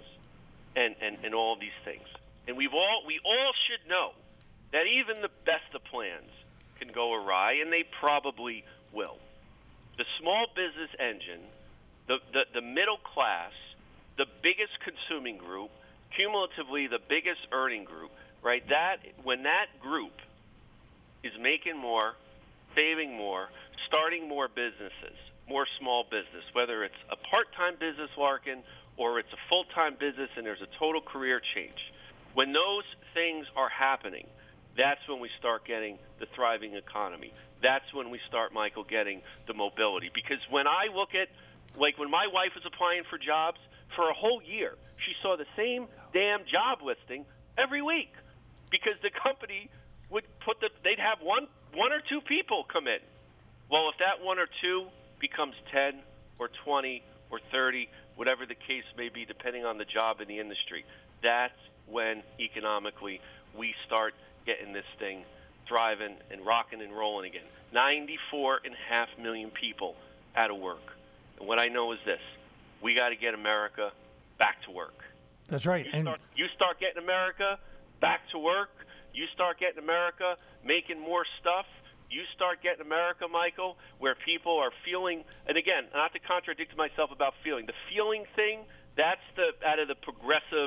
and all of these things. And we all should know that even the best of plans can go awry, and they probably will. The small business engine, the middle class, the biggest consuming group, cumulatively the biggest earning group, right? When that group is making more, saving more, starting more businesses, more small business, whether it's a part-time business, Larkin, or it's a full-time business and there's a total career change. When those things are happening, that's when we start getting the thriving economy. That's when we start, Michael, getting the mobility. Because when I look at, like when my wife was applying for jobs, for a whole year, she saw the same damn job listing every week because the company would they'd have one or two people come in. Well, if that one or two becomes 10 or 20 or 30, whatever the case may be, depending on the job in the industry, that's when economically we start getting this thing thriving and rocking and rolling again. 94.5 million people out of work. And what I know is this: we got to get America back to work. That's right. You start getting America back to work. You start getting America making more stuff. You start getting America, Michael, where people are feeling, and again, not to contradict myself about feeling, the feeling thing, that's out of the progressive,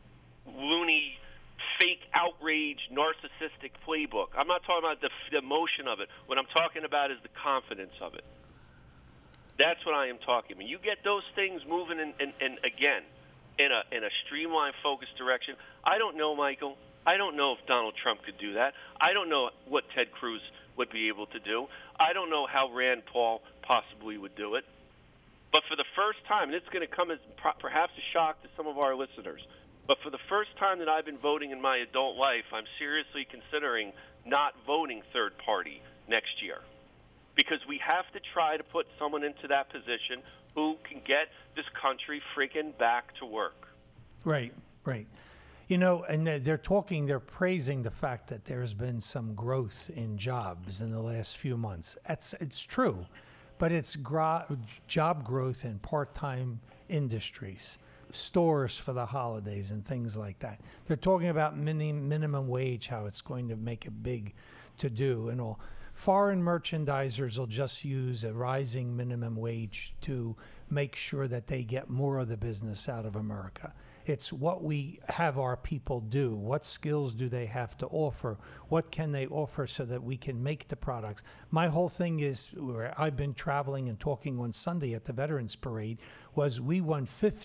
loony, fake outrage, narcissistic playbook. I'm not talking about the emotion of it. What I'm talking about is the confidence of it. That's what I am talking about. You get those things moving and again, in a streamlined, focused direction. I don't know, Michael. I don't know if Donald Trump could do that. I don't know what Ted Cruz would be able to do. I don't know how Rand Paul possibly would do it. But for the first time, and it's going to come as perhaps a shock to some of our listeners, but for the first time that I've been voting in my adult life, I'm seriously considering not voting third party next year. Because we have to try to put someone into that position who can get this country freaking back to work. Right, right. You know, and they're praising the fact that there's been some growth in jobs in the last few months. It's true, but it's job growth in part-time industries, stores for the holidays and things like that. They're talking about minimum wage, how it's going to make a big to-do and all. Foreign merchandisers will just use a rising minimum wage to make sure that they get more of the business out of America. It's what we have our people do. What skills do they have to offer? What can they offer so that we can make the products? My whole thing is, where I've been traveling and talking on Sunday at the Veterans Parade, was we won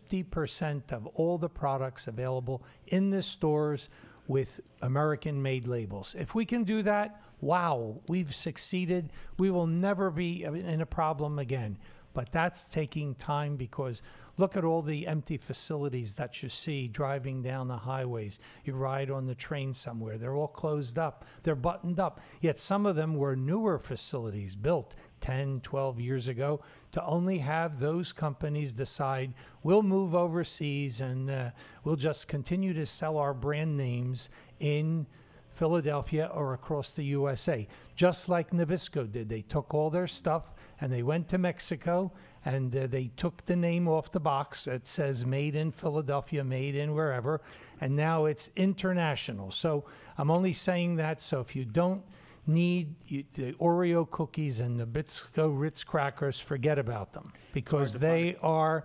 50% of all the products available in the stores with American-made labels. If we can do that, wow, we've succeeded. We will never be in a problem again. But that's taking time, because look at all the empty facilities that you see driving down the highways. You ride on the train somewhere. They're all closed up. They're buttoned up. Yet some of them were newer facilities built 10, 12 years ago to only have those companies decide, we'll move overseas and we'll just continue to sell our brand names in Philadelphia or across the USA, just like Nabisco did. They took all their stuff and they went to Mexico and they took the name off the box. It says made in Philadelphia, made in wherever, and now it's international. So I'm only saying that so if you don't need the Oreo cookies and Nabisco Ritz crackers, forget about them, because they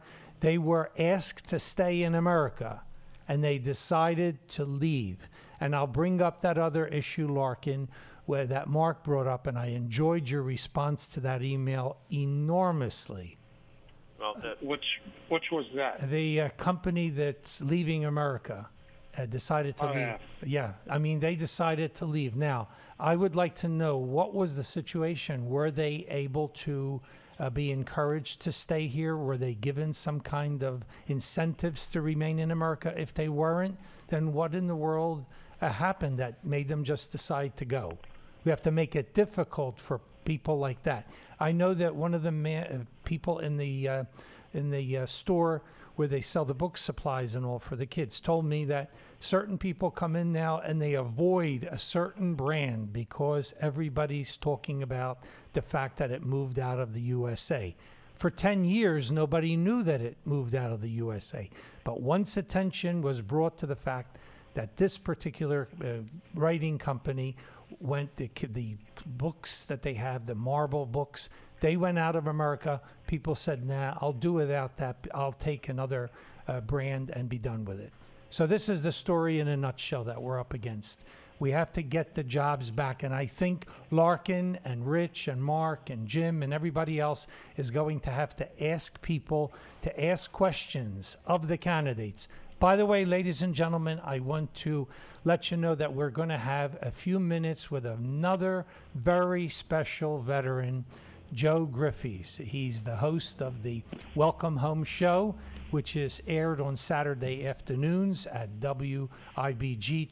were asked to stay in America and they decided to leave. And I'll bring up that other issue, Larkin, where that Mark brought up, and I enjoyed your response to that email enormously. Well, which was that? The company that's leaving America decided to leave. Yeah, I mean, they decided to leave. Now, I would like to know, what was the situation? Were they able to be encouraged to stay here? Were they given some kind of incentives to remain in America? If they weren't, then what in the world happened that made them just decide to go? We have to make it difficult for people like that. I know that one of the people in the store where they sell the book supplies and all for the kids, told me that certain people come in now and they avoid a certain brand because everybody's talking about the fact that it moved out of the USA. For 10 years, nobody knew that it moved out of the USA. But once attention was brought to the fact that this particular writing company the books that they have, the Marvel books, they went out of America. People said, nah, I'll do without that. I'll take another brand and be done with it. So this is the story in a nutshell that we're up against. We have to get the jobs back. And I think Larkin and Rich and Mark and Jim and everybody else is going to have to ask people to ask questions of the candidates. By the way, ladies and gentlemen, I want to let you know that we're going to have a few minutes with another very special veteran, Joe Griffiths. He's the host of the Welcome Home Show, which is aired on Saturday afternoons at WIBG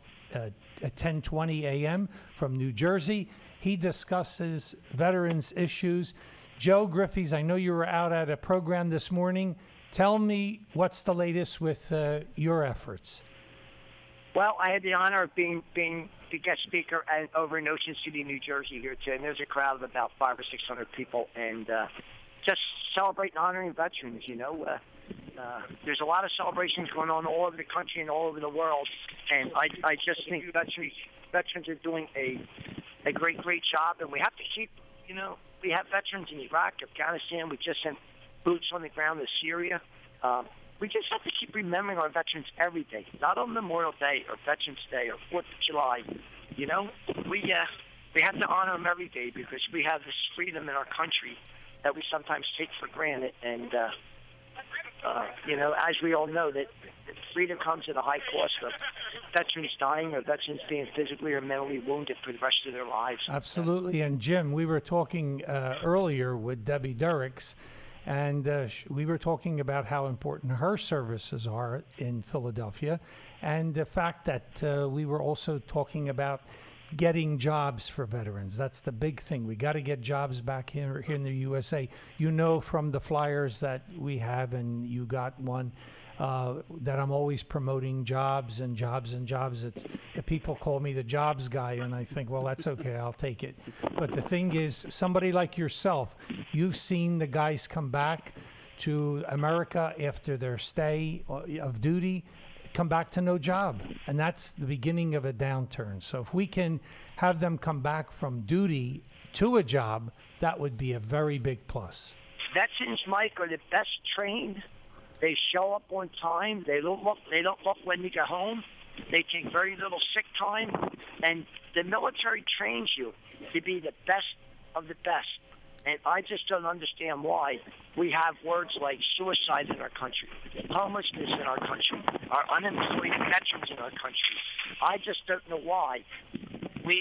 1020 AM from New Jersey. He discusses veterans issues. Joe Griffiths, I know you were out at a program this morning. Tell me what's the latest with your efforts. Well, I had the honor of being the guest speaker over in Ocean City, New Jersey here today, and there's a crowd of about 500 or 600 people, and just celebrating honoring veterans. There's a lot of celebrations going on all over the country and all over the world, and I just think veterans are doing a great job, and we have to keep. We have veterans in Iraq, Afghanistan. We just sent boots on the ground to Syria. We just have to keep remembering our veterans every day, not on Memorial Day or Veterans Day or 4th of July. We have to honor them every day because we have this freedom in our country that we sometimes take for granted. And, as we all know, that freedom comes at a high cost of veterans dying or veterans being physically or mentally wounded for the rest of their lives. Absolutely. And, Jim, we were talking earlier with Debbie Derricks, and we were talking about how important her services are in Philadelphia, and the fact that we were also talking about getting jobs for veterans. That's the big thing. We got to get jobs back here in the USA. From the flyers that we have, and you got one, that I'm always promoting jobs and jobs and jobs. People call me the jobs guy, and I think, well, that's okay, I'll take it. But the thing is, somebody like yourself, you've seen the guys come back to America after their stay of duty, come back to no job, and that's the beginning of a downturn. So if we can have them come back from duty to a job, that would be a very big plus. Veterans, Mike, are the best trained. They show up on time. They don't look when you get home. They take very little sick time, and the military trains you to be the best of the best. And I just don't understand why we have words like suicide in our country, homelessness in our country, our unemployed veterans in our country. I just don't know why we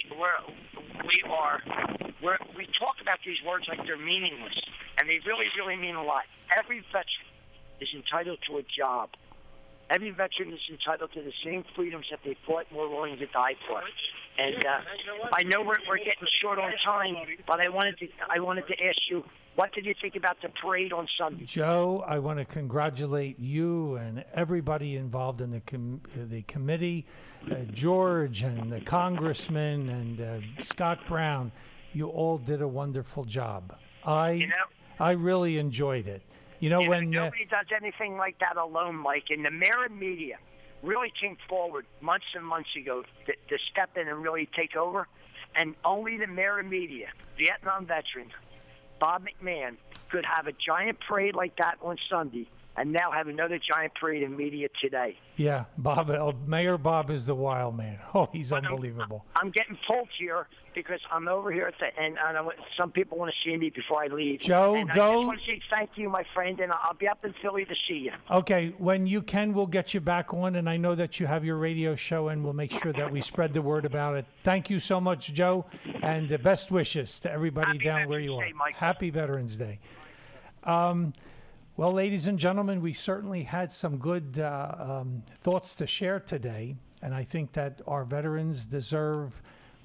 talk about these words like they're meaningless, and they really, really mean a lot. Every veteran is entitled to a job. Every veteran is entitled to the same freedoms that they fought and were willing to die for. And I know we're getting short on time, but I wanted to ask you, what did you think about the parade on Sunday? Joe, I want to congratulate you and everybody involved in the committee, George and the congressman and Scott Brown. You all did a wonderful job. I really enjoyed it. When nobody does anything like that alone, Mike, and the Mara media really came forward months and months ago to step in and really take over, and only the Mara media, Vietnam veteran, Bob McMahon, could have a giant parade like that on Sunday and now have another giant parade in media today. Yeah, Mayor Bob is the wild man. Oh, he's unbelievable. I'm getting pulled here because I'm over here and some people want to see me before I leave. Joe, and go. I just want to say thank you, my friend, and I'll be up in Philly to see you. Okay, when you can, we'll get you back on, and I know that you have your radio show, and we'll make sure that we spread the word about it. Thank you so much, Joe, and the best wishes to everybody down where you are. Happy Veterans Day. Well, ladies and gentlemen, we certainly had some good thoughts to share today, and I think that our veterans deserve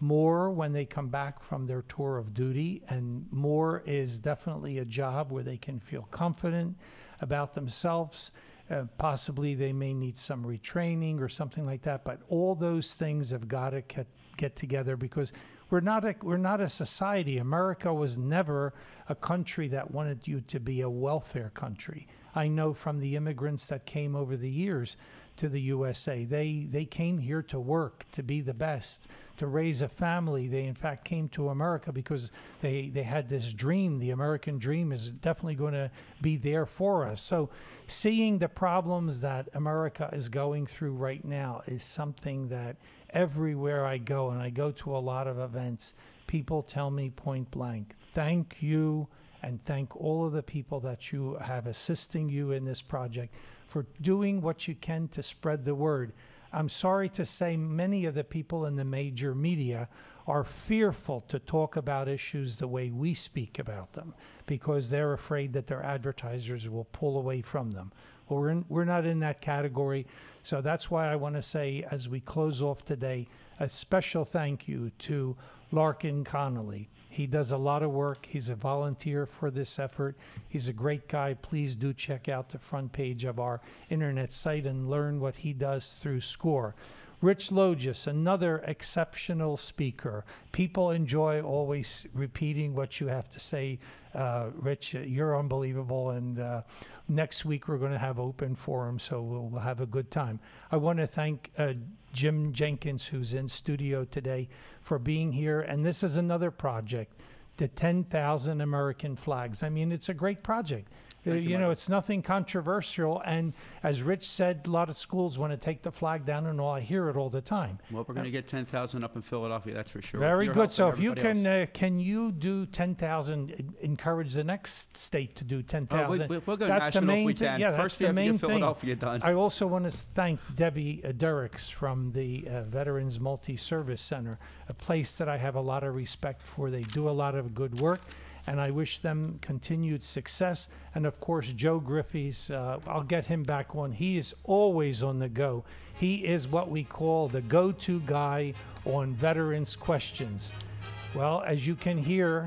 more when they come back from their tour of duty, and more is definitely a job where they can feel confident about themselves. Possibly they may need some retraining or something like that, but all those things have got to get together, because we're not a society. America was never a country that wanted you to be a welfare country. I know from the immigrants that came over the years to the USA, they came here to work, to be the best, to raise a family. They in fact came to America because they had this dream. The American dream is definitely going to be there for us. So seeing the problems that America is going through right now is something that everywhere I go, and I go to a lot of events, people tell me point blank, thank you, and thank all of the people that you have assisting you in this project for doing what you can to spread the word. I'm sorry to say many of the people in the major media are fearful to talk about issues the way we speak about them, because they're afraid that their advertisers will pull away from them. Well, we're not in that category. So that's why I want to say, as we close off today, a special thank you to Larkin Connolly. He does a lot of work. He's a volunteer for this effort. He's a great guy. Please do check out the front page of our internet site and learn what he does through SCORE. Rich Logis, another exceptional speaker. People enjoy always repeating what you have to say. Rich, you're unbelievable. And next week we're going to have open forum, so we'll have a good time. I want to thank Jim Jenkins, who's in studio today, for being here. And this is another project, the 10,000 American flags. I mean, it's a great project. You know, it's nothing controversial. And as Rich said, a lot of schools want to take the flag down and all. I hear it all the time. Well, we're going to get 10,000 up in Philadelphia, that's for sure. Very good. So if you can you do 10,000, encourage the next state to do 10,000. We'll go that's national if we can. Yeah, First, that's the main thing. Philadelphia done. I also want to thank Debbie Derricks from the Veterans Multi-Service Center, a place that I have a lot of respect for. They do a lot of good work, and I wish them continued success. And of course, Joe Griffey's, I'll get him back on. He is always on the go. He is what we call the go-to guy on veterans questions. Well, as you can hear,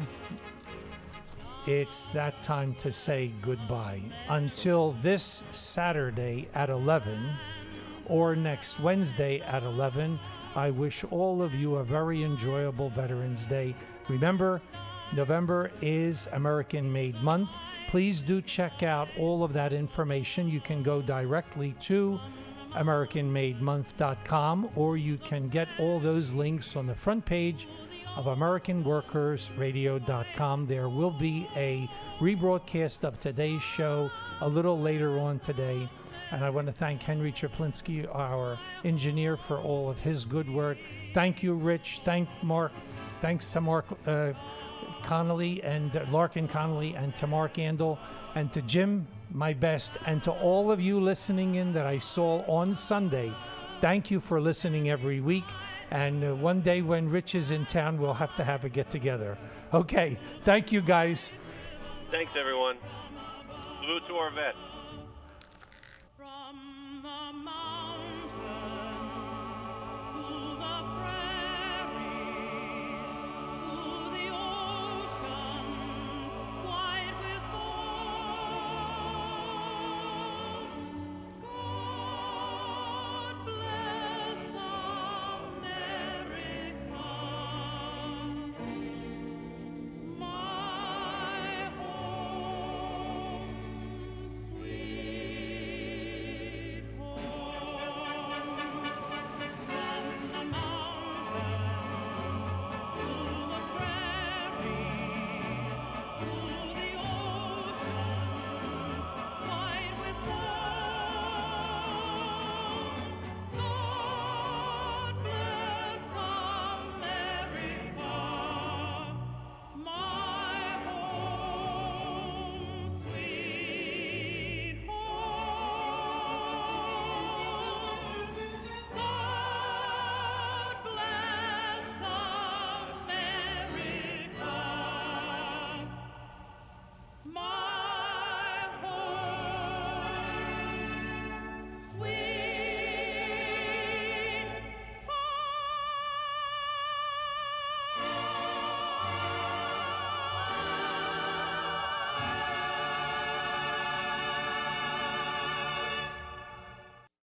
it's that time to say goodbye. Until this Saturday at 11 or next Wednesday at 11, I wish all of you a very enjoyable Veterans Day. Remember, November is American Made Month. Please do check out all of that information. You can go directly to AmericanMadeMonth.com, or you can get all those links on the front page of AmericanWorkersRadio.com. There will be a rebroadcast of today's show a little later on today. And I want to thank Henry Chaplinsky, our engineer, for all of his good work. Thank you, Rich. Thanks to Mark Connolly and Larkin Connolly, and to Mark Andel, and to Jim, my best, and to all of you listening in that I saw on Sunday. Thank you for listening every week. And one day when Rich is in town, we'll have to have a get-together. Okay. Thank you, guys. Thanks, everyone. Salute to our vets.